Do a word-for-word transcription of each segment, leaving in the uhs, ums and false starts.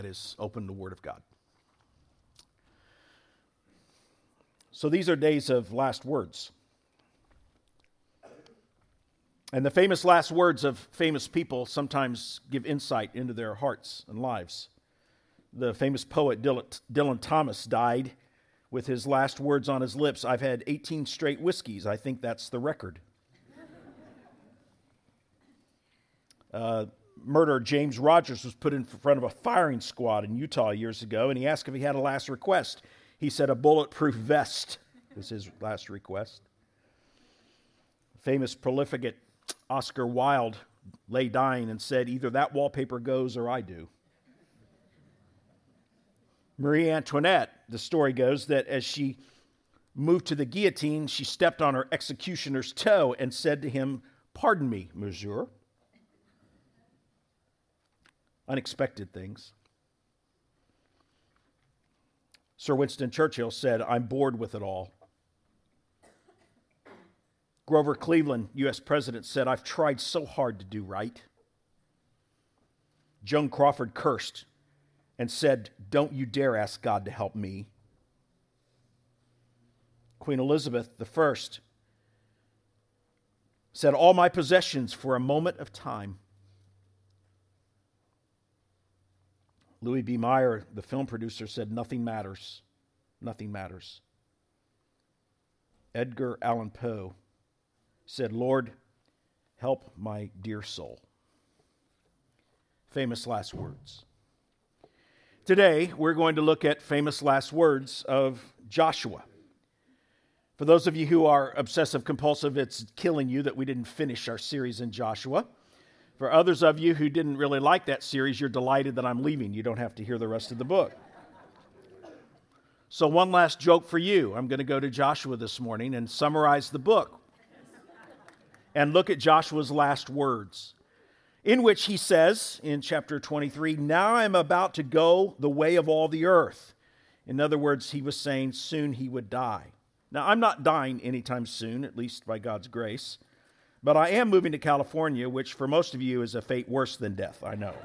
is open the Word of God. So these are days of last words. And the famous last words of famous people sometimes give insight into their hearts and lives. The famous poet Dylan, Dylan Thomas died with his last words on his lips, "I've had eighteen straight whiskeys. I think that's the record." Uh, murderer James Rogers was put in front of a firing squad in Utah years ago, and he asked if he had a last request. He said a bulletproof vest was his last request. Famous profligate Oscar Wilde lay dying and said, "Either that wallpaper goes or I do." Marie Antoinette, the story goes that as she moved to the guillotine, she stepped on her executioner's toe and said to him, "Pardon me, monsieur." Unexpected things. Sir Winston Churchill said, "I'm bored with it all." Grover Cleveland, U S president, said, "I've tried so hard to do right." Joan Crawford cursed and said, "Don't you dare ask God to help me." Queen Elizabeth the First said, "All my possessions for a moment of time." Louis B. Mayer, the film producer, said, "Nothing matters. Nothing matters." Edgar Allan Poe said, "Lord, help my dear soul." Famous last words. Today, we're going to look at famous last words of Joshua. For those of you who are obsessive compulsive, it's killing you that we didn't finish our series in Joshua. For others of you who didn't really like that series, you're delighted that I'm leaving. You don't have to hear the rest of the book. So one last joke for you. I'm going to go to Joshua this morning and summarize the book and look at Joshua's last words, in which he says in chapter twenty-three, "Now I'm about to go the way of all the earth." In other words, he was saying soon he would die. Now, I'm not dying anytime soon, at least by God's grace. But I am moving to California, which for most of you is a fate worse than death, I know.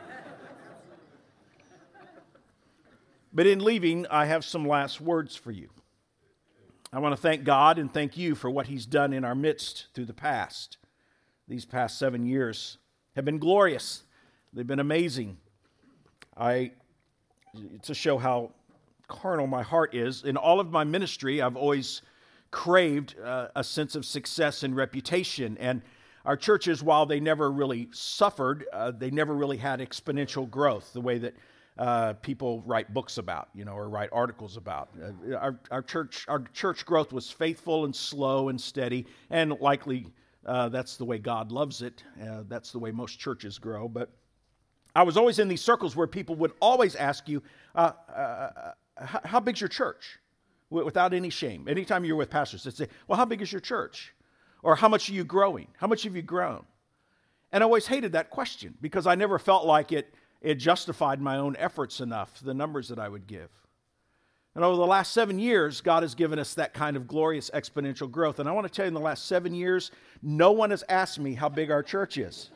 But in leaving, I have some last words for you. I want to thank God and thank you for what He's done in our midst through the past. These past seven years have been glorious. They've been amazing. I, to show how carnal my heart is, in all of my ministry, I've always craved uh, a sense of success and reputation. And our churches, while they never really suffered, uh, they never really had exponential growth the way that uh, people write books about, you know, or write articles about. Uh, our, our church, our church growth was faithful and slow and steady, and likely uh, that's the way God loves it. Uh, that's the way most churches grow. But I was always in these circles where people would always ask you, uh, uh, how, how big's your church? Without any shame. Anytime you're with pastors, they'd say, "Well, how big is your church?" Or, "How much are you growing? How much have you grown?" And I always hated that question because I never felt like it, it justified my own efforts enough, the numbers that I would give. And over the last seven years, God has given us that kind of glorious exponential growth. And I want to tell you, in the last seven years, no one has asked me how big our church is.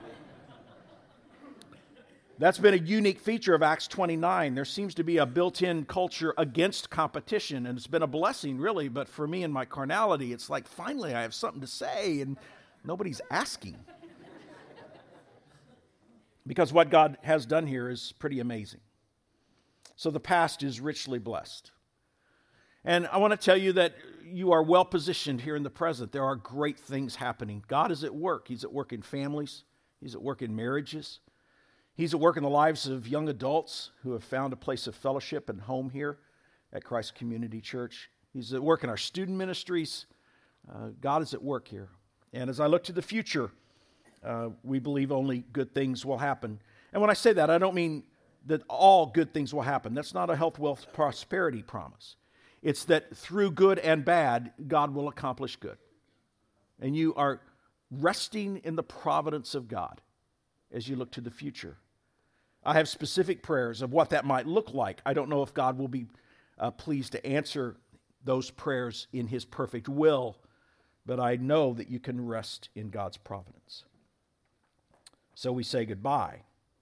That's been a unique feature of Acts twenty-nine. There seems to be a built-in culture against competition, and it's been a blessing, really. But for me and my carnality, it's like, finally, I have something to say, and nobody's asking. Because what God has done here is pretty amazing. So the past is richly blessed. And I want to tell you that you are well positioned here in the present. There are great things happening. God is at work. He's at work in families. He's at work in marriages. He's at work in the lives of young adults who have found a place of fellowship and home here at Christ Community Church. He's at work in our student ministries. Uh, God is at work here. And as I look to the future, uh, we believe only good things will happen. And when I say that, I don't mean that all good things will happen. That's not a health, wealth, prosperity promise. It's that through good and bad, God will accomplish good. And you are resting in the providence of God as you look to the future. I have specific prayers of what that might look like. I don't know if God will be uh, pleased to answer those prayers in His perfect will, but I know that you can rest in God's providence. So we say goodbye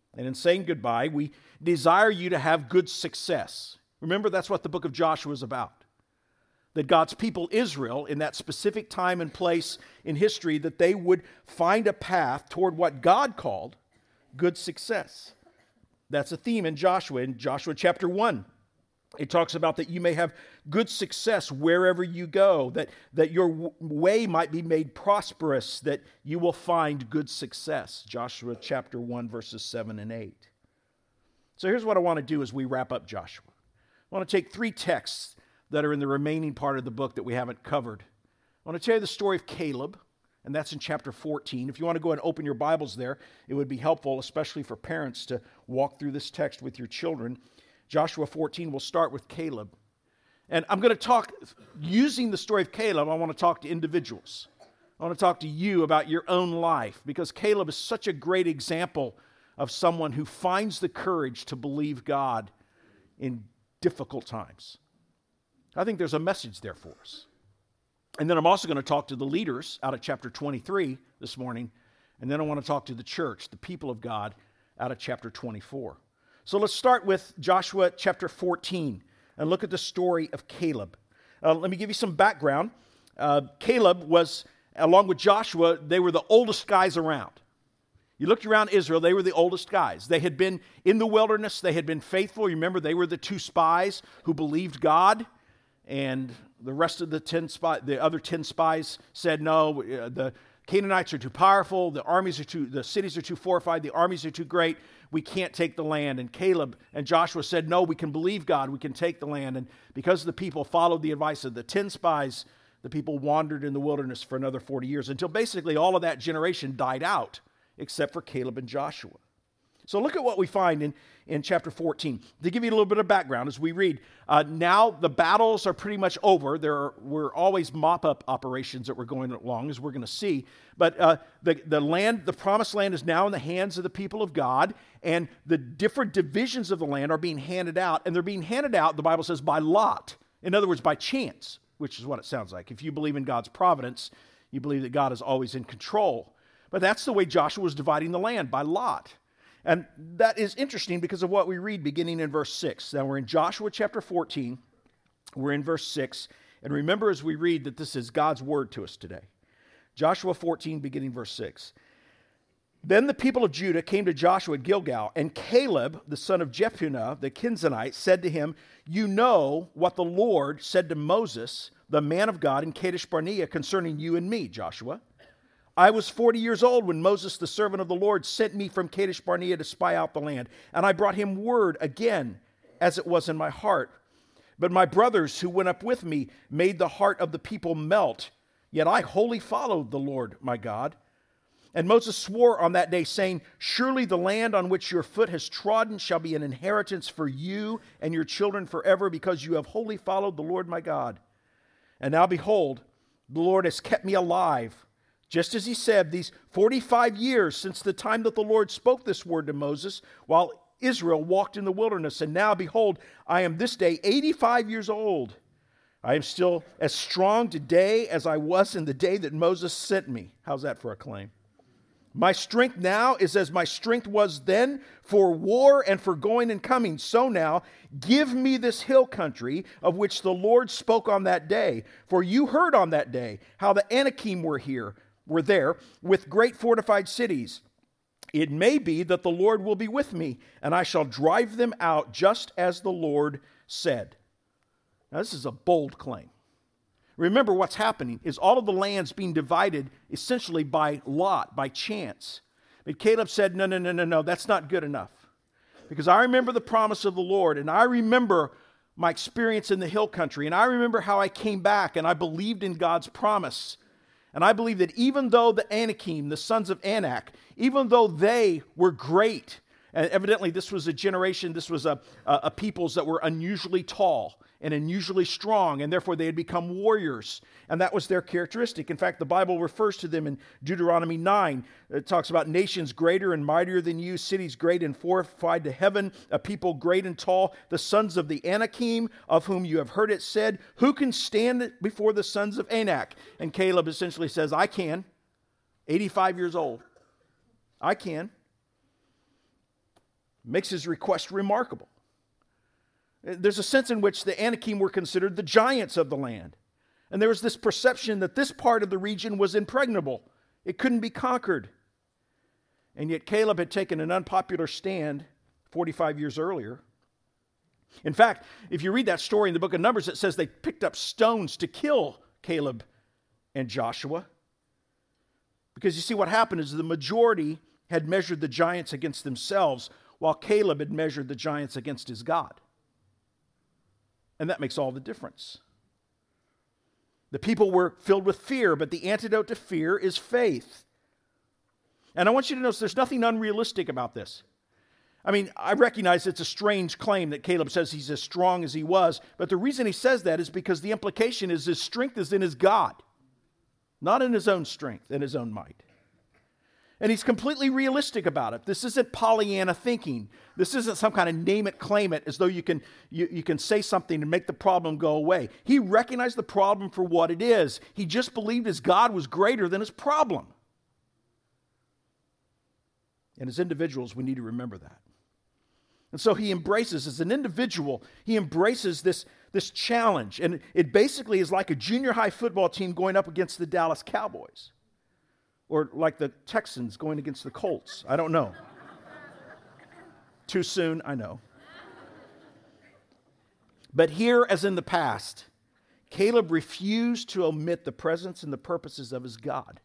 And in saying goodbye, we desire you to have good success. Remember, that's what the book of Joshua is about. That God's people, Israel, in that specific time and place in history, that they would find a path toward what God called good success. That's a theme in Joshua. In Joshua chapter one, it talks about that you may have good success wherever you go, that, that your w- way might be made prosperous, that you will find good success. Joshua chapter one, verses seven and eight. So here's what I want to do as we wrap up Joshua. I want to take three texts that are in the remaining part of the book that we haven't covered. I want to tell you the story of Caleb, and that's in chapter fourteen. If you want to go and open your Bibles there, it would be helpful, especially for parents, to walk through this text with your children. Joshua fourteen, we'll start with Caleb. And I'm going to talk, using the story of Caleb, I want to talk to individuals. I want to talk to you about your own life, because Caleb is such a great example of someone who finds the courage to believe God in difficult times. I think there's a message there for us. And then I'm also going to talk to the leaders out of chapter twenty-three this morning. And then I want to talk to the church, the people of God, out of chapter twenty-four. So let's start with Joshua chapter fourteen and look at the story of Caleb. Uh, let me give you some background. Uh, Caleb was, along with Joshua, they were the oldest guys around. You looked around Israel, they were the oldest guys. They had been in the wilderness. They had been faithful. You remember, they were the two spies who believed God. And the rest of the ten spy, the other ten spies said, no, uh, the Canaanites are too powerful. The armies are too, the cities are too fortified. The armies are too great. We can't take the land. And Caleb and Joshua said, no, we can believe God. We can take the land. And because the people followed the advice of the ten spies, the people wandered in the wilderness for another forty years until basically all of that generation died out, except for Caleb and Joshua. So look at what we find in, in chapter fourteen. To give you a little bit of background as we read, uh, now the battles are pretty much over. There were always mop-up operations that were going along, as we're going to see. But uh, the, the land, the promised land is now in the hands of the people of God, and the different divisions of the land are being handed out, and they're being handed out, the Bible says, by lot. In other words, by chance, which is what it sounds like. If you believe in God's providence, you believe that God is always in control. But that's the way Joshua was dividing the land, by lot. And that is interesting because of what we read beginning in verse six. Now we're in Joshua chapter fourteen. We're in verse six. And remember as we read that this is God's word to us today. Joshua fourteen, beginning verse six. Then the people of Judah came to Joshua at Gilgal, and Caleb, the son of Jephunneh, the Kenizzite, said to him, you know what the Lord said to Moses, the man of God, in Kadesh Barnea concerning you and me, Joshua. I was forty years old when Moses, the servant of the Lord, sent me from Kadesh Barnea to spy out the land. And I brought him word again, as it was in my heart. But my brothers who went up with me made the heart of the people melt. Yet I wholly followed the Lord my God. And Moses swore on that day, saying, surely the land on which your foot has trodden shall be an inheritance for you and your children forever, because you have wholly followed the Lord my God. And now behold, the Lord has kept me alive, just as he said, these forty-five years since the time that the Lord spoke this word to Moses, while Israel walked in the wilderness. And now, behold, I am this day eighty-five years old. I am still as strong today as I was in the day that Moses sent me. How's that for a claim? My strength now is as my strength was then for war and for going and coming. So now, give me this hill country of which the Lord spoke on that day. For you heard on that day how the Anakim were here, were there with great fortified cities. It may be that the Lord will be with me, and I shall drive them out just as the Lord said. Now, this is a bold claim. Remember, what's happening is all of the land's being divided essentially by lot, by chance. But Caleb said, no, no, no, no, no, that's not good enough. Because I remember the promise of the Lord, and I remember my experience in the hill country, and I remember how I came back, and I believed in God's promise. And I believe that even though the Anakim, the sons of Anak, even though they were great, and evidently this was a generation, this was a, a, a peoples that were unusually tall and unusually strong, and therefore they had become warriors, and that was their characteristic. In fact, the Bible refers to them in Deuteronomy nine. It talks about nations greater and mightier than you, cities great and fortified to heaven, a people great and tall, the sons of the Anakim, of whom you have heard it said, who can stand before the sons of Anak? And Caleb essentially says, I can, eighty-five years old. I can. makes his request remarkable. There's a sense in which the Anakim were considered the giants of the land. And there was this perception that this part of the region was impregnable. It couldn't be conquered. And yet Caleb had taken an unpopular stand forty-five years earlier. In fact, if you read that story in the book of Numbers, it says they picked up stones to kill Caleb and Joshua. Because you see, what happened is the majority had measured the giants against themselves, while Caleb had measured the giants against his God. And that makes all the difference. The people were filled with fear, but the antidote to fear is faith. And I want you to notice there's nothing unrealistic about this. I mean, I recognize it's a strange claim that Caleb says he's as strong as he was, but the reason he says that is because the implication is his strength is in his God, not in his own strength and his own might. And he's completely realistic about it. This isn't Pollyanna thinking. This isn't some kind of name it, claim it, as though you can, you, you can say something and make the problem go away. He recognized the problem for what it is. He just believed his God was greater than his problem. And as individuals, we need to remember that. And so he embraces, as an individual, he embraces this, this challenge. And it basically is like a junior high football team going up against the Dallas Cowboys. Or like the Texans going against the Colts. I don't know. Too soon, I know. But here, as in the past, Caleb refused to omit the presence and the purposes of his God.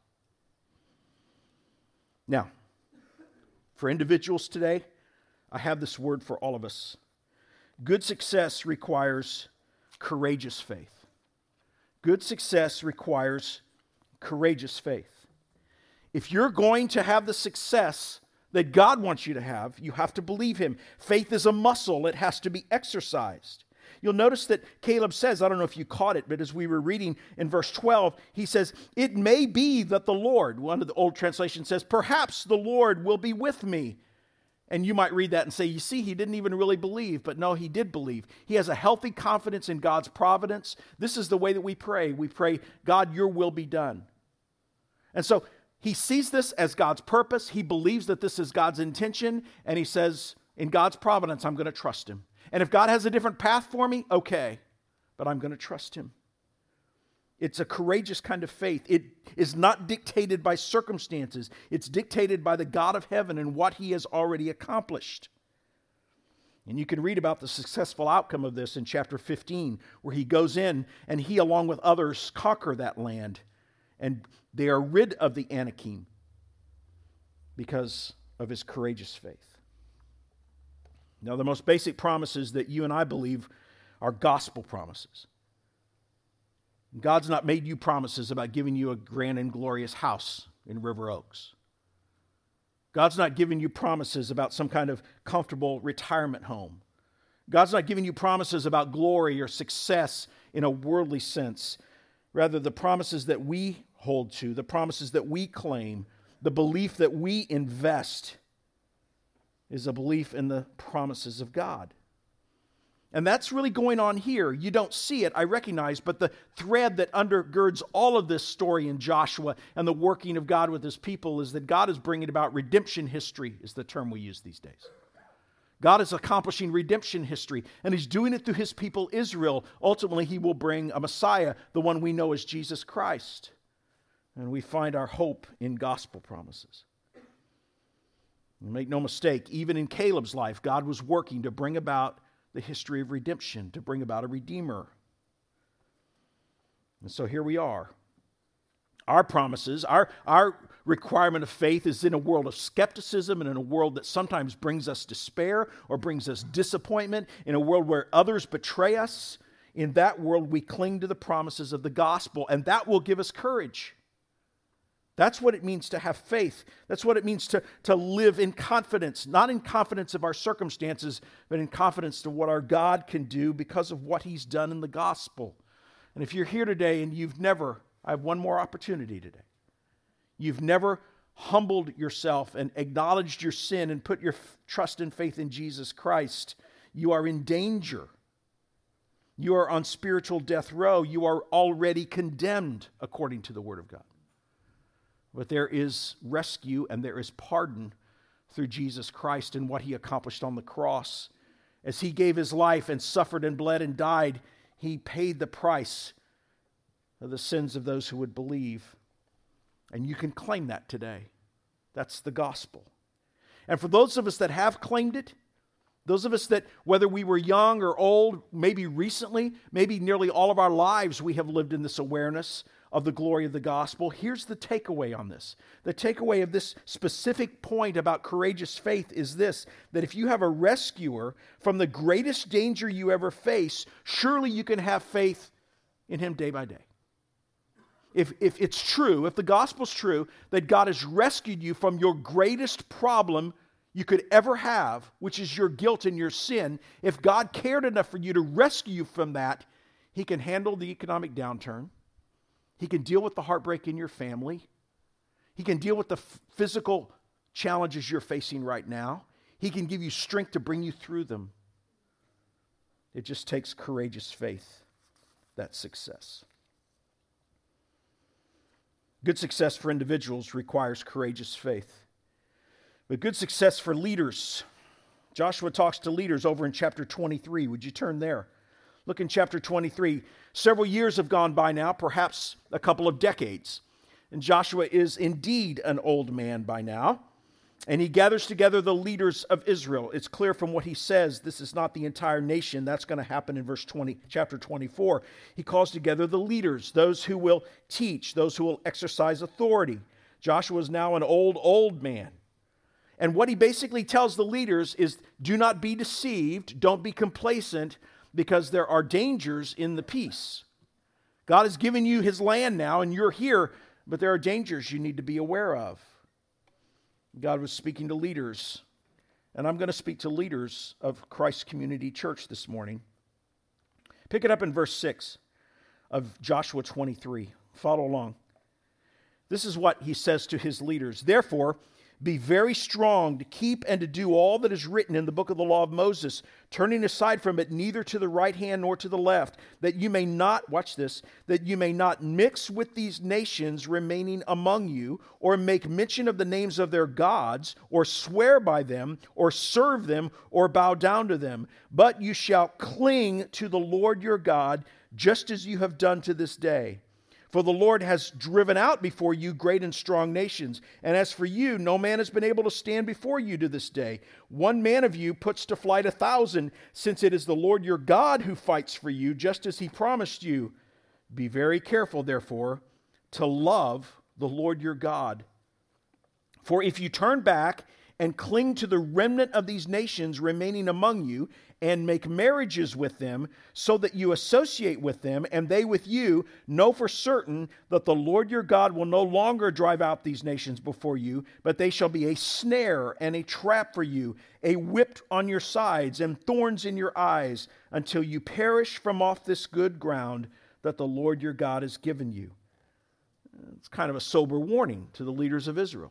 Now, for individuals today, I have this word for all of us. Good success requires courageous faith. Good success requires courageous faith. If you're going to have the success that God wants you to have, you have to believe him. Faith is a muscle. It has to be exercised. You'll notice that Caleb says, I don't know if you caught it, but as we were reading in verse twelve, he says, it may be that the Lord, one of the old translations says, perhaps the Lord will be with me. And you might read that and say, you see, he didn't even really believe. But no, he did believe. He has a healthy confidence in God's providence. This is the way that we pray. We pray, God, your will be done. And so he sees this as God's purpose. He believes that this is God's intention. And he says, in God's providence, I'm going to trust him. And if God has a different path for me, okay. But I'm going to trust him. It's a courageous kind of faith. It is not dictated by circumstances. It's dictated by the God of heaven and what he has already accomplished. And you can read about the successful outcome of this in chapter fifteen, where he goes in and he, along with others, conquer that land. And they are rid of the Anakim because of his courageous faith. Now, the most basic promises that you and I believe are gospel promises. God's not made you promises about giving you a grand and glorious house in River Oaks. God's not giving you promises about some kind of comfortable retirement home. God's not giving you promises about glory or success in a worldly sense. Rather, the promises that we hold to, the promises that we claim, the belief that we invest is a belief in the promises of God. And that's really going on here. You don't see it, I recognize, but the thread that undergirds all of this story in Joshua and the working of God with his people is that God is bringing about redemption history, is the term we use these days. God is accomplishing redemption history, and he's doing it through his people Israel. Ultimately, he will bring a Messiah, the one we know as Jesus Christ. And we find our hope in gospel promises. And make no mistake, even in Caleb's life, God was working to bring about the history of redemption, to bring about a redeemer. And so here we are. Our promises, our, our requirement of faith is in a world of skepticism and in a world that sometimes brings us despair or brings us disappointment, in a world where others betray us. In that world, we cling to the promises of the gospel, and that will give us courage. That's what it means to have faith. That's what it means to, to live in confidence, not in confidence of our circumstances, but in confidence to what our God can do because of what he's done in the gospel. And if you're here today and you've never, I have one more opportunity today. You've never humbled yourself and acknowledged your sin and put your f- trust and faith in Jesus Christ, you are in danger. You are on spiritual death row. You are already condemned according to the Word of God. But there is rescue and there is pardon through Jesus Christ and what he accomplished on the cross. As he gave his life and suffered and bled and died, he paid the price of the sins of those who would believe. And you can claim that today. That's the gospel. And for those of us that have claimed it, those of us that, whether we were young or old, maybe recently, maybe nearly all of our lives, we have lived in this awareness of the glory of the gospel. Here's the takeaway on this. The takeaway of this specific point about courageous faith is this, that if you have a rescuer from the greatest danger you ever face, surely you can have faith in him day by day. If, if it's true, if the gospel's true, that God has rescued you from your greatest problem you could ever have, which is your guilt and your sin, if God cared enough for you to rescue you from that, he can handle the economic downturn. He can deal with the heartbreak in your family. He can deal with the f- physical challenges you're facing right now. He can give you strength to bring you through them. It just takes courageous faith, that's success. Good success for individuals requires courageous faith. But good success for leaders. Joshua talks to leaders over in chapter twenty-three. Would you turn there? Look in chapter twenty-three. Several years have gone by now, perhaps a couple of decades. And Joshua is indeed an old man by now. And he gathers together the leaders of Israel. It's clear from what he says, this is not the entire nation. That's going to happen in verse twenty, chapter twenty-four. He calls together the leaders, those who will teach, those who will exercise authority. Joshua is now an old, old man. And what he basically tells the leaders is, do not be deceived, don't be complacent, because there are dangers in the peace. God has given you his land now, and you're here, but there are dangers you need to be aware of. God was speaking to leaders, and I'm going to speak to leaders of Christ Community Church this morning. Pick it up in verse six of Joshua twenty-three. Follow along. This is what he says to his leaders. Therefore, be very strong to keep and to do all that is written in the book of the law of Moses, turning aside from it neither to the right hand nor to the left, that you may not, watch this, that you may not mix with these nations remaining among you, or make mention of the names of their gods, or swear by them, or serve them, or bow down to them. But you shall cling to the Lord your God, just as you have done to this day. For the Lord has driven out before you great and strong nations. And as for you, no man has been able to stand before you to this day. One man of you puts to flight a thousand, since it is the Lord your God who fights for you, just as he promised you. Be very careful, therefore, to love the Lord your God. For if you turn back and cling to the remnant of these nations remaining among you, and make marriages with them, so that you associate with them, and they with you, know for certain that the Lord your God will no longer drive out these nations before you, but they shall be a snare and a trap for you, a whip on your sides, and thorns in your eyes, until you perish from off this good ground that the Lord your God has given you. It's kind of a sober warning to the leaders of Israel.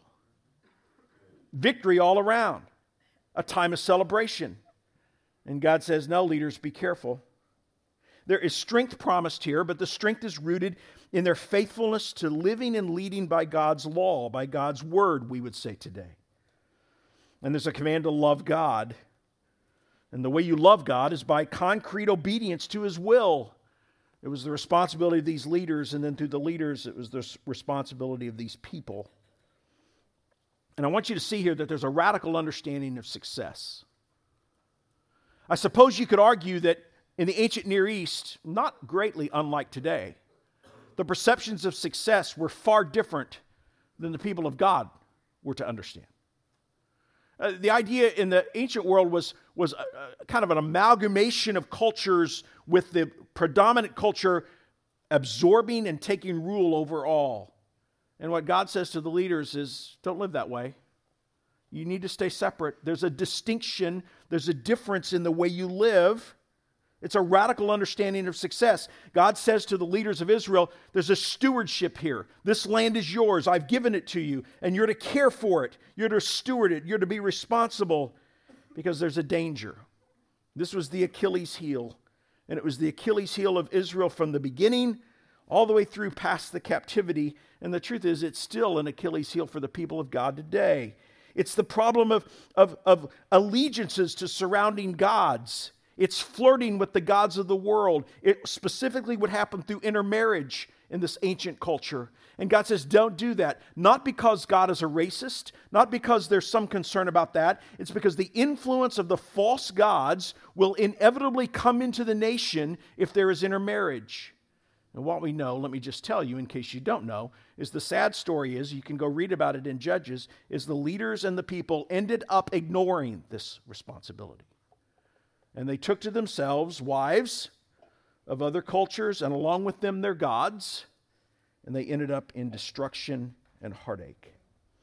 Victory all around, a time of celebration. And God says, no, leaders, be careful. There is strength promised here, but the strength is rooted in their faithfulness to living and leading by God's law, by God's word, we would say today. And there's a command to love God. And the way you love God is by concrete obedience to his will. It was the responsibility of these leaders, and then through the leaders, it was the responsibility of these people. And I want you to see here that there's a radical understanding of success. I suppose you could argue that in the ancient Near East, not greatly unlike today, the perceptions of success were far different than the people of God were to understand. Uh, the idea in the ancient world was, was a, a kind of an amalgamation of cultures, with the predominant culture absorbing and taking rule over all. And what God says to the leaders is, don't live that way. You need to stay separate. There's a distinction. There's a difference in the way you live. It's a radical understanding of success. God says to the leaders of Israel, there's a stewardship here. This land is yours. I've given it to you, and you're to care for it. You're to steward it. You're to be responsible, because there's a danger. This was the Achilles heel, and it was the Achilles heel of Israel from the beginning all the way through past the captivity. And the truth is, it's still an Achilles heel for the people of God today. It's the problem of, of, of allegiances to surrounding gods. It's flirting with the gods of the world. It specifically would happen through intermarriage in this ancient culture. And God says, don't do that. Not because God is a racist, not because there's some concern about that. It's because the influence of the false gods will inevitably come into the nation if there is intermarriage. And what we know, let me just tell you in case you don't know, is the sad story is, you can go read about it in Judges, is the leaders and the people ended up ignoring this responsibility. And they took to themselves wives of other cultures, and along with them their gods, and they ended up in destruction and heartache.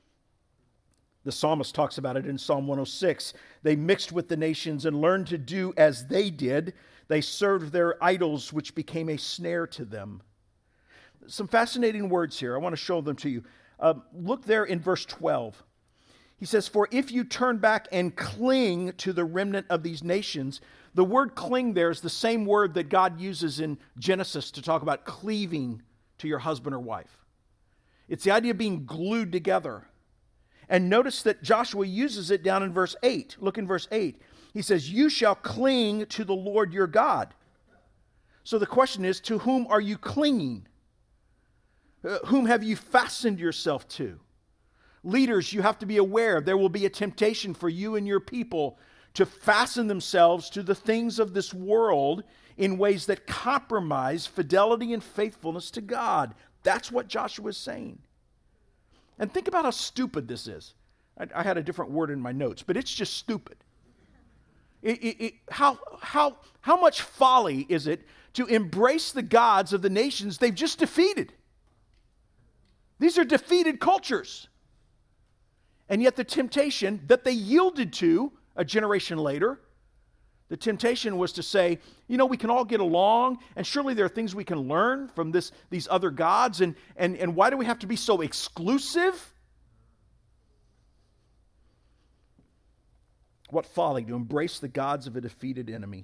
The psalmist talks about it in Psalm one oh six. They mixed with the nations and learned to do as they did. They served their idols, which became a snare to them. Some fascinating words here. I want to show them to you. Uh, look there in verse twelve. He says, for if you turn back and cling to the remnant of these nations, the word cling there is the same word that God uses in Genesis to talk about cleaving to your husband or wife. It's the idea of being glued together. And notice that Joshua uses it down in verse eight. Look in verse eight. He says, you shall cling to the Lord your God. So the question is, to whom are you clinging? Uh, whom have you fastened yourself to? Leaders, you have to be aware there will be a temptation for you and your people to fasten themselves to the things of this world in ways that compromise fidelity and faithfulness to God. That's what Joshua is saying. And think about how stupid this is. I, I had a different word in my notes, but it's just stupid. It, it, it, how, how, how much folly is it to embrace the gods of the nations they've just defeated? These are defeated cultures. And yet the temptation that they yielded to a generation later, the temptation was to say, you know, we can all get along, and surely there are things we can learn from this, these other gods, and, and, and why do we have to be so exclusive? What folly to embrace the gods of a defeated enemy.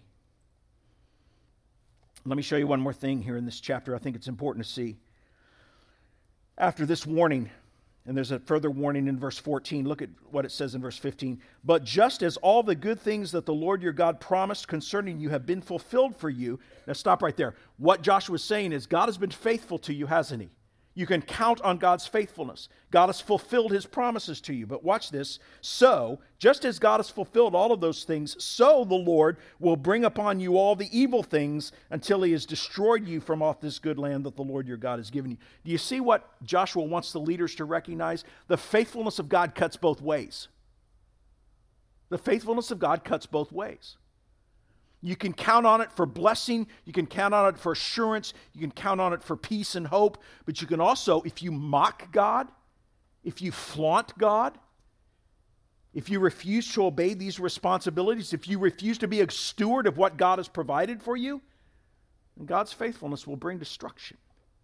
Let me show you one more thing here in this chapter I think it's important to see. After this warning, and there's a further warning in verse fourteen. Look at what it says in verse fifteen. But just as all the good things that the Lord your God promised concerning you have been fulfilled for you. Now stop right there. What Joshua is saying is God has been faithful to you, hasn't he? You can count on God's faithfulness. God has fulfilled his promises to you. But watch this. So, just as God has fulfilled all of those things, so the Lord will bring upon you all the evil things until he has destroyed you from off this good land that the Lord your God has given you. Do you see what Joshua wants the leaders to recognize? The faithfulness of God cuts both ways. The faithfulness of God cuts both ways. You can count on it for blessing. You can count on it for assurance. You can count on it for peace and hope. But you can also, if you mock God, if you flaunt God, if you refuse to obey these responsibilities, if you refuse to be a steward of what God has provided for you, then God's faithfulness will bring destruction.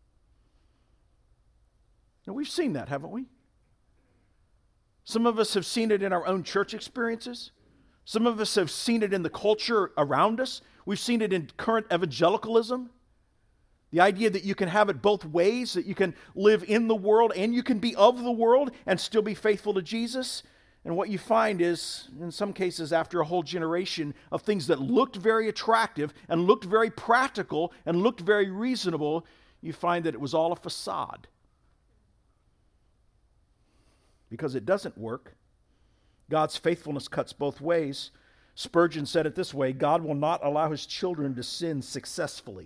Now, we've seen that, haven't we? Some of us have seen it in our own church experiences. Some of us have seen it in the culture around us. We've seen it in current evangelicalism. The idea that you can have it both ways, that you can live in the world and you can be of the world and still be faithful to Jesus. And what you find is, in some cases, after a whole generation of things that looked very attractive and looked very practical and looked very reasonable, you find that it was all a facade. Because it doesn't work. God's faithfulness cuts both ways. Spurgeon said it this way: God will not allow his children to sin successfully.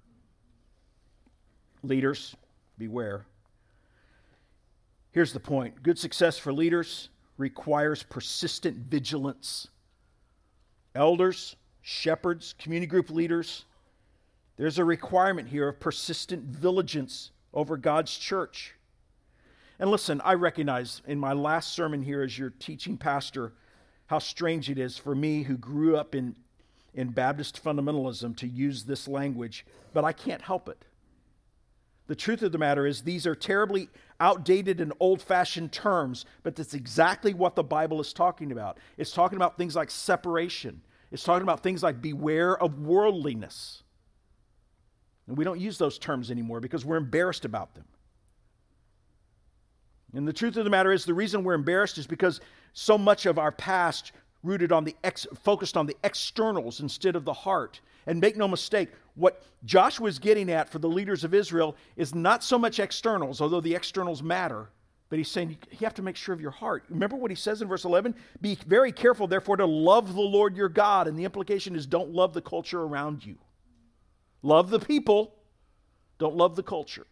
Leaders, beware. Here's the point. Good success for leaders requires persistent vigilance. Elders, shepherds, community group leaders, there's a requirement here of persistent vigilance over God's church. And listen, I recognize in my last sermon here as your teaching pastor how strange it is for me, who grew up in, in Baptist fundamentalism, to use this language, but I can't help it. The truth of the matter is these are terribly outdated and old-fashioned terms, but that's exactly what the Bible is talking about. It's talking about things like separation. It's talking about things like beware of worldliness. And we don't use those terms anymore because we're embarrassed about them. And the truth of the matter is the reason we're embarrassed is because so much of our past rooted on the ex, focused on the externals instead of the heart. And make no mistake, what Joshua is getting at for the leaders of Israel is not so much externals, although the externals matter, but he's saying you have to make sure of your heart. Remember what he says in verse eleven? Be very careful, therefore, to love the Lord your God. And the implication is don't love the culture around you. Love the people, don't love the culture.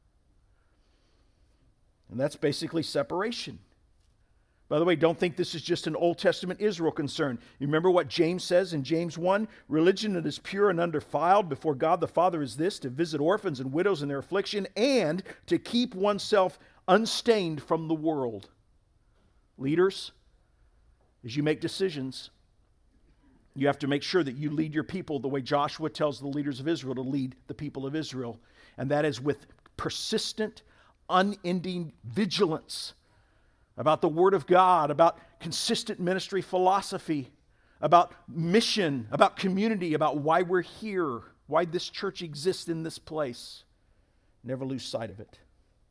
And that's basically separation. By the way, don't think this is just an Old Testament Israel concern. You remember what James says in James one? Religion that is pure and undefiled before God the Father is this, to visit orphans and widows in their affliction, and to keep oneself unstained from the world. Leaders, as you make decisions, you have to make sure that you lead your people the way Joshua tells the leaders of Israel to lead the people of Israel. And that is with persistent, unending vigilance about the Word of God, about consistent ministry philosophy, about mission, about community, about why we're here, why this church exists in this place. Never lose sight of it.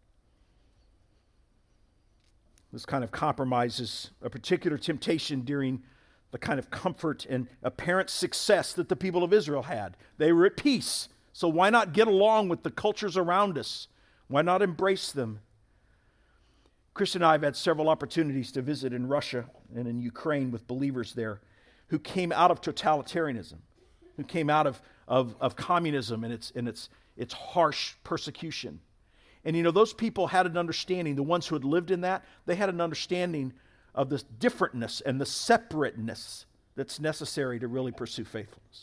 This kind of compromise is a particular temptation during the kind of comfort and apparent success that the people of Israel had. They were at peace, so why not get along with the cultures around us? Why not embrace them? Chris and I have had several opportunities to visit in Russia and in Ukraine with believers there who came out of totalitarianism, who came out of, of, of communism and its, and its, its harsh persecution. And you know, those people had an understanding, the ones who had lived in that, they had an understanding of the differentness and the separateness that's necessary to really pursue faithfulness.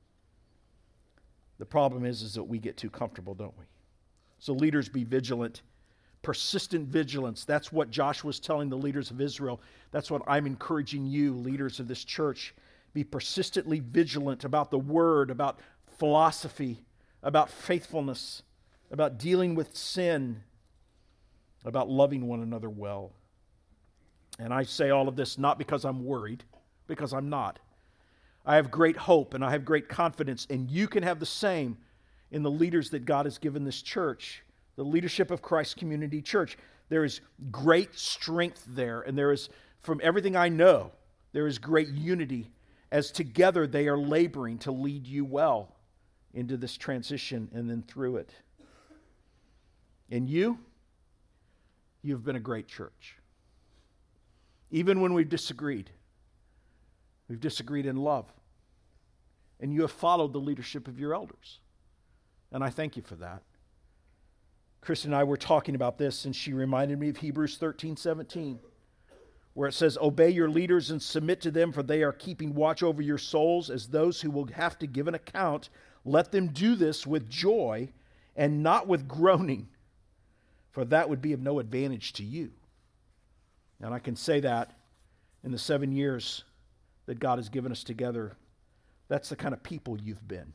The problem is, is that we get too comfortable, don't we? So leaders, be vigilant. Persistent vigilance. That's what Joshua's telling the leaders of Israel. That's what I'm encouraging you, leaders of this church. Be persistently vigilant about the Word, about philosophy, about faithfulness, about dealing with sin, about loving one another well. And I say all of this not because I'm worried, because I'm not. I have great hope and I have great confidence, and you can have the same in the leaders that God has given this church. The leadership of Christ Community Church. There is great strength there, and there is, from everything I know, there is great unity as together they are laboring to lead you well into this transition and then through it. And you, you've been a great church. Even when we've disagreed, we've disagreed in love. And you have followed the leadership of your elders. And I thank you for that. Chris and I were talking about this, and she reminded me of Hebrews thirteen seventeen, where it says, obey your leaders and submit to them, for they are keeping watch over your souls as those who will have to give an account. Let them do this with joy and not with groaning, for that would be of no advantage to you. And I can say that in the seven years that God has given us together, that's the kind of people you've been.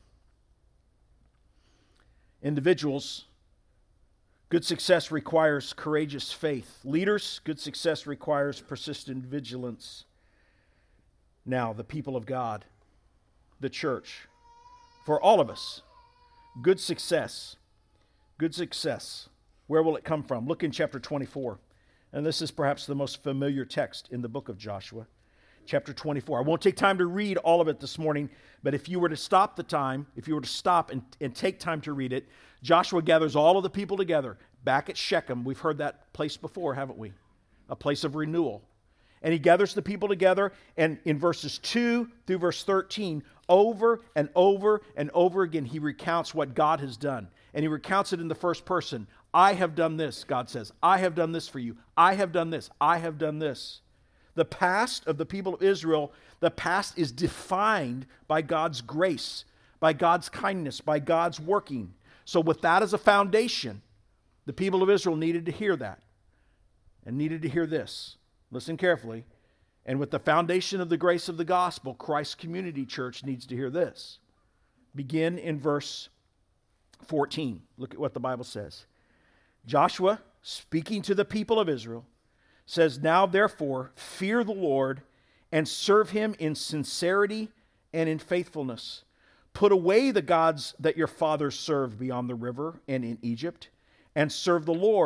Individuals, good success requires courageous faith. Leaders, good success requires persistent vigilance. Now, the people of God, the church, for all of us, good success, good success. Where will it come from? Look in chapter twenty-four. And this is perhaps the most familiar text in the book of Joshua. Chapter twenty-four. I won't take time to read all of it this morning, but if you were to stop the time, if you were to stop and, and take time to read it, Joshua gathers all of the people together back at Shechem. We've heard that place before, haven't we? A place of renewal. And he gathers the people together, and in verses two through verse thirteen, over and over and over again, he recounts what God has done. And he recounts it in the first person. I have done this, God says. I have done this for you. I have done this. I have done this. The past of the people of Israel, the past is defined by God's grace, by God's kindness, by God's working. So with that as a foundation, the people of Israel needed to hear that and needed to hear this. Listen carefully. And with the foundation of the grace of the gospel, Christ Community Church needs to hear this. Begin in verse fourteen. Look at what the Bible says. Joshua, speaking to the people of Israel, says, now therefore, fear the Lord and serve him in sincerity and in faithfulness. Put away the gods that your fathers served beyond the river and in Egypt, and serve the Lord.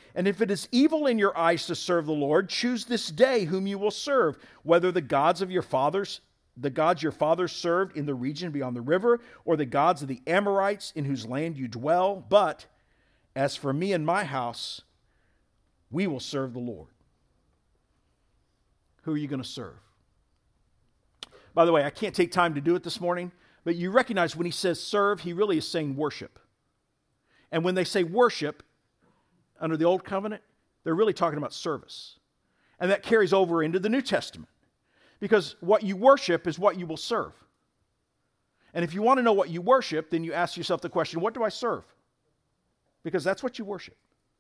And if it is evil in your eyes to serve the Lord, choose this day whom you will serve, whether the gods of your fathers, the gods your fathers served in the region beyond the river, or the gods of the Amorites in whose land you dwell. But as for me and my house, we will serve the Lord. Who are you going to serve? By the way, I can't take time to do it this morning, but you recognize when he says serve, he really is saying worship. And when they say worship, under the Old Covenant, they're really talking about service. And that carries over into the New Testament. Because what you worship is what you will serve. And if you want to know what you worship, then you ask yourself the question, what do I serve? Because that's what you worship.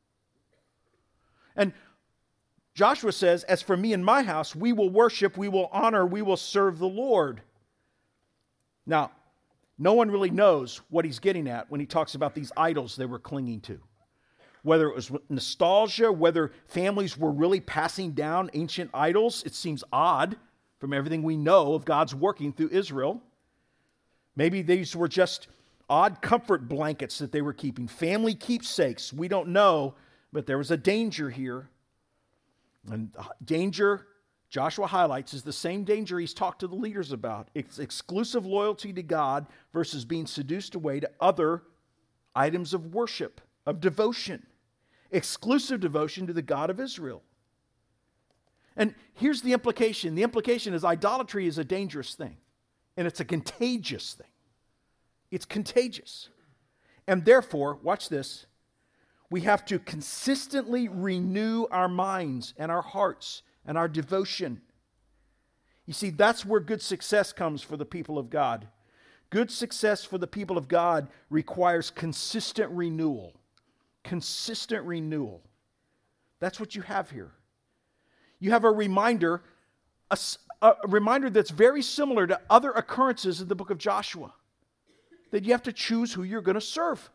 And Joshua says, as for me and my house, we will worship, we will honor, we will serve the Lord. Now, no one really knows what he's getting at when he talks about these idols they were clinging to. Whether it was nostalgia, whether families were really passing down ancient idols, it seems odd from everything we know of God's working through Israel. Maybe these were just odd comfort blankets that they were keeping, family keepsakes. We don't know, but there was a danger here. And danger, Joshua highlights, is the same danger he's talked to the leaders about. It's exclusive loyalty to God versus being seduced away to other items of worship, of devotion. Exclusive devotion to the God of Israel. And here's the implication. The implication is idolatry is a dangerous thing. And it's a contagious thing. It's contagious. And therefore, watch this, we have to consistently renew our minds and our hearts and our devotion. You see, that's where good success comes for the people of God. Good success for the people of God requires consistent renewal. Consistent renewal. That's what you have here. You have a reminder, a, a reminder that's very similar to other occurrences in the book of Joshua, that you have to choose who you're going to serve.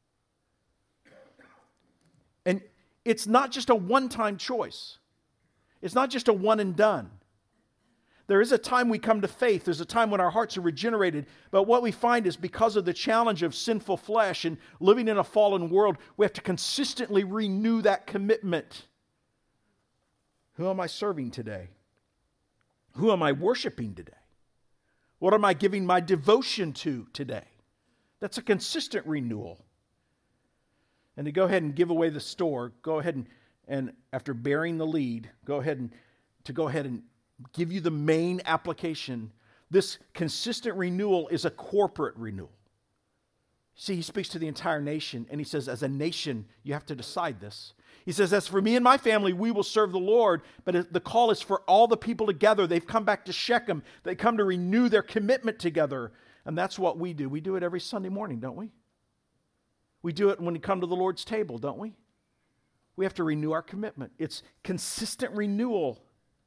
And it's not just a one-time choice. It's not just a one and done. There is a time we come to faith. There's a time when our hearts are regenerated. But what we find is because of the challenge of sinful flesh and living in a fallen world, we have to consistently renew that commitment. Who am I serving today? Who am I worshiping today? What am I giving my devotion to today? That's a consistent renewal. And to go ahead and give away the store, go ahead and, and after bearing the lead, go ahead and to go ahead and give you the main application. This consistent renewal is a corporate renewal. See, he speaks to the entire nation, and he says, as a nation, you have to decide this. He says, as for me and my family, we will serve the Lord, but the call is for all the people together. They've come back to Shechem. They come to renew their commitment together, and that's what we do. We do it every Sunday morning, don't we? We do it when we come to the Lord's table, don't we? We have to renew our commitment. It's consistent renewal.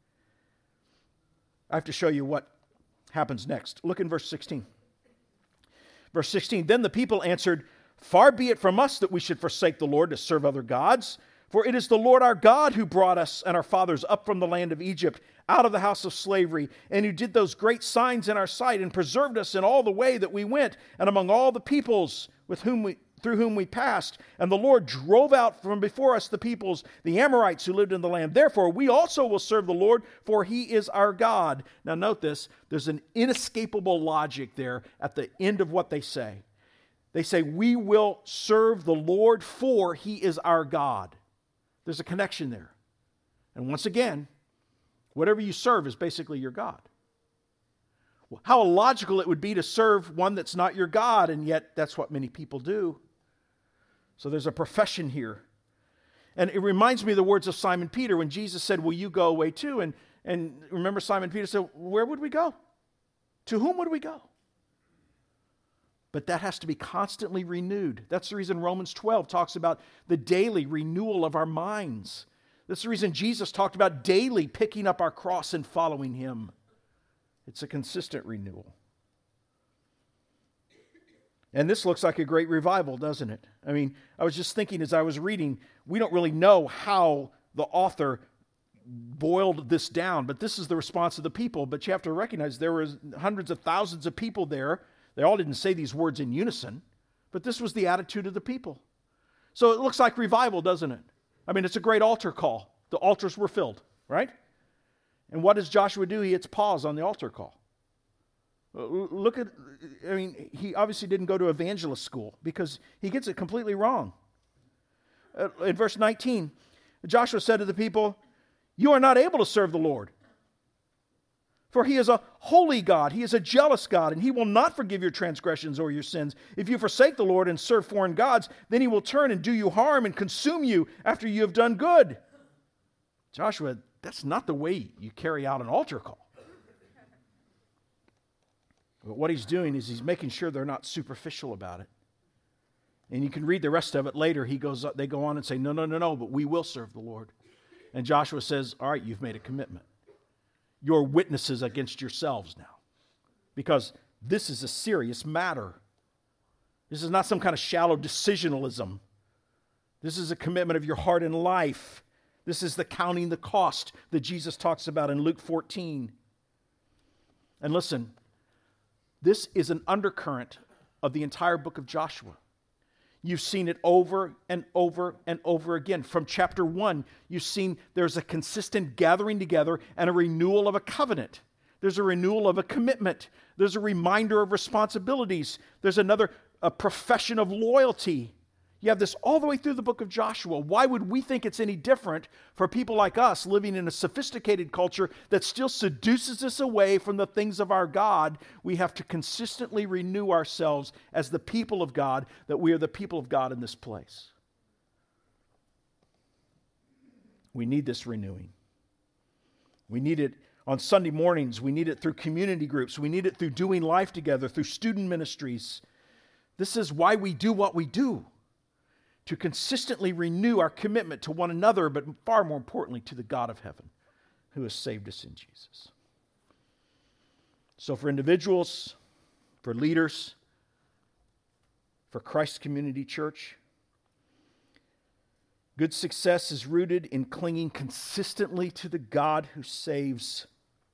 I have to show you what happens next. Look in verse sixteen. Verse sixteen, then the people answered, far be it from us that we should forsake the Lord to serve other gods, for it is the Lord our God who brought us and our fathers up from the land of Egypt, out of the house of slavery, and who did those great signs in our sight, and preserved us in all the way that we went, and among all the peoples with whom we through whom we passed. And the Lord drove out from before us the peoples, the Amorites who lived in the land. Therefore, we also will serve the Lord, for he is our God. Now note this, there's an inescapable logic there at the end of what they say. They say, we will serve the Lord, for he is our God. There's a connection there. And once again, whatever you serve is basically your God. How illogical it would be to serve one that's not your God, and yet that's what many people do. So there's a profession here. And it reminds me of the words of Simon Peter when Jesus said, will you go away too? And, and remember Simon Peter said, where would we go? To whom would we go? But that has to be constantly renewed. That's the reason Romans twelve talks about the daily renewal of our minds. That's the reason Jesus talked about daily picking up our cross and following him. It's a consistent renewal. And this looks like a great revival, doesn't it? I mean, I was just thinking as I was reading, we don't really know how the author boiled this down, but this is the response of the people. But you have to recognize there were hundreds of thousands of people there. They all didn't say these words in unison, but this was the attitude of the people. So it looks like revival, doesn't it? I mean, it's a great altar call. The altars were filled, right? And what does Joshua do? He hits pause on the altar call. Look at, I mean, he obviously didn't go to evangelist school because he gets it completely wrong. In verse nineteen, Joshua said to the people, "You are not able to serve the Lord. For he is a holy God, he is a jealous God, and he will not forgive your transgressions or your sins. If you forsake the Lord and serve foreign gods, then he will turn and do you harm and consume you after you have done good." Joshua, that's not the way you carry out an altar call. But what he's doing is he's making sure they're not superficial about it. And you can read the rest of it later. He goes, they go on and say, no, no, no, no, but we will serve the Lord. And Joshua says, all right, you've made a commitment. You're witnesses against yourselves now. Because this is a serious matter. This is not some kind of shallow decisionalism. This is a commitment of your heart and life. This is the counting the cost that Jesus talks about in Luke fourteen. And listen, this is an undercurrent of the entire book of Joshua. You've seen it over and over and over again. From chapter one, you've seen there's a consistent gathering together and a renewal of a covenant. There's a renewal of a commitment. There's a reminder of responsibilities. There's another a profession of loyalty. You have this all the way through the book of Joshua. Why would we think it's any different for people like us living in a sophisticated culture that still seduces us away from the things of our God? We have to consistently renew ourselves as the people of God, that we are the people of God in this place. We need this renewing. We need it on Sunday mornings. We need it through community groups. We need it through doing life together, through student ministries. This is why we do what we do. To consistently renew our commitment to one another, but far more importantly, to the God of heaven who has saved us in Jesus. So for individuals, for leaders, for Christ Community Church, good success is rooted in clinging consistently to the God who saves.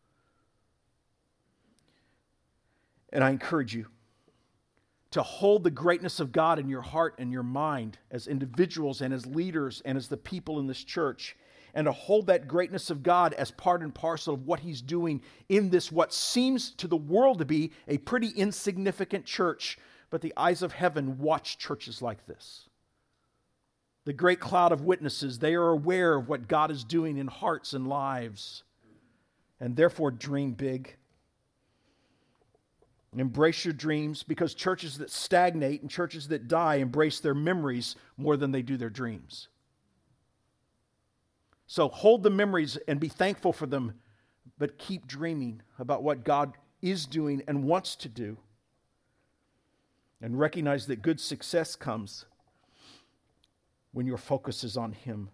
And I encourage you to hold the greatness of God in your heart and your mind as individuals and as leaders and as the people in this church, and to hold that greatness of God as part and parcel of what He's doing in this, what seems to the world to be a pretty insignificant church, but the eyes of heaven watch churches like this. The great cloud of witnesses, they are aware of what God is doing in hearts and lives, and therefore dream big. Embrace your dreams, because churches that stagnate and churches that die embrace their memories more than they do their dreams. So hold the memories and be thankful for them, but keep dreaming about what God is doing and wants to do. And recognize that good success comes when your focus is on Him.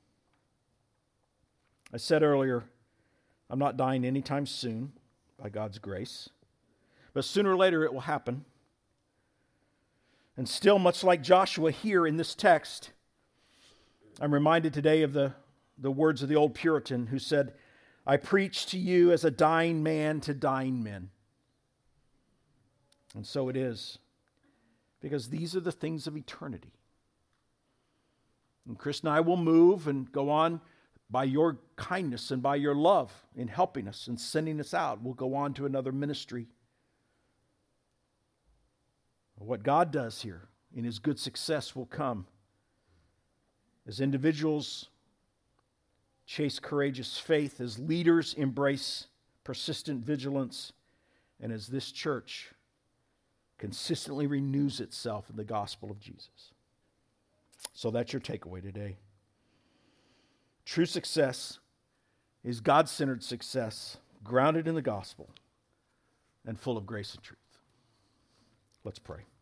I said earlier, I'm not dying anytime soon, by God's grace. But sooner or later it will happen. And still, much like Joshua here in this text, I'm reminded today of the, the words of the old Puritan who said, "I preach to you as a dying man to dying men." And so it is, because these are the things of eternity. And Chris and I will move and go on by your kindness and by your love in helping us and sending us out. We'll go on to another ministry. What God does here in His good success will come as individuals chase courageous faith, as leaders embrace persistent vigilance, and as this church consistently renews itself in the gospel of Jesus. So that's your takeaway today. True success is God-centered success, grounded in the gospel and full of grace and truth. Let's pray.